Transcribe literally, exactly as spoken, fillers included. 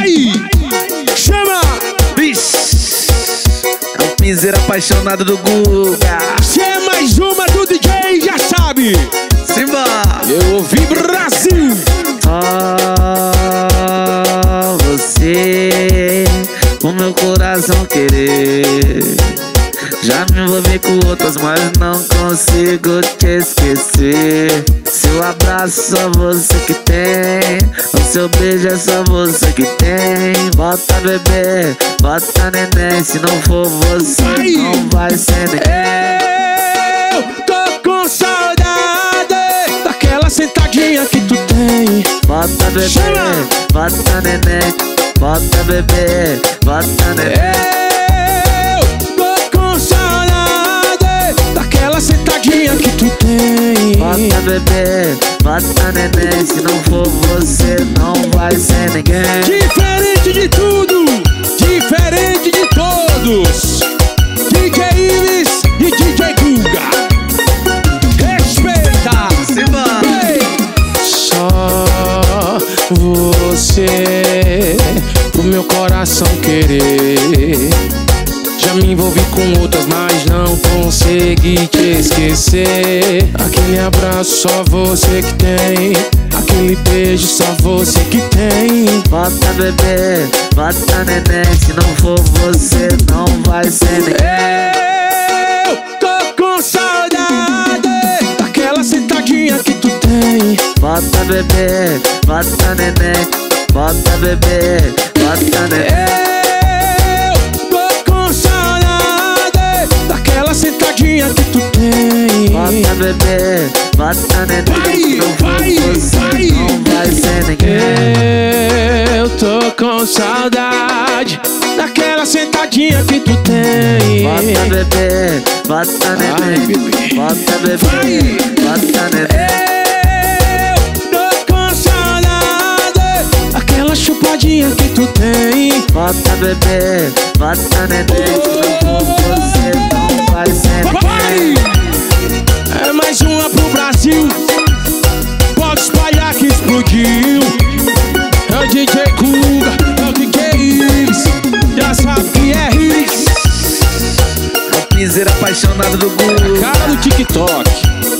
vai! Chama! Bicho, é um piseiro apaixonado do Guga. Se é mais uma do D J, já sabe. Simba! Eu ouvi Brasil. Só você, o meu coração querer. Já me envolvi com outras, mas não consigo te esquecer. Seu abraço só você que tem, o seu beijo é só você que tem. Bota bebê, bota neném, se não for você Vai. não vai ser ninguém. Eu tô com saudade daquela sentadinha que tu tem. Bota bebê, Chama. bota neném, bota bebê, bota neném. Eu tô com saudade daquela sentadinha que tu tem. Bota bebê, bota neném, se não for você não vai ser ninguém. Diferente de tudo, diferente de todos, D J Ives e D J Guga. Respeita. Simba! Ei. Só você, pro meu coração querer. Já me envolvi com outras, mas não consegui te esquecer. Aquele abraço só você que tem, aquele beijo só você que tem. Bota bebê, bota neném, se não for você não vai ser ninguém. Eu tô com saudade daquela sentadinha que tu tem. Bota bebê, bota neném, bota bebê, bota neném. Eu tô com saudade daquela sentadinha que tu tem. Bota bebê, bota neném, se não for vai, você vai. não vai ser ninguém. Eu tô com saudade daquela sentadinha que tu tem. Bota bebê, bota Ai, neném, bebê. bota bebê, Vai. bota neném. Eu tô com saudade daquela chupadinha que tu tem. Bota bebê, bota neném, se não for você não vai ser Vai! ninguém. É mais uma pro Brasil. Pode espalhar que explodiu. É o D J Guga, é o D J Ives. Já sabe que é hits. É o piseiro apaixonado do Guga. Cara do TikTok.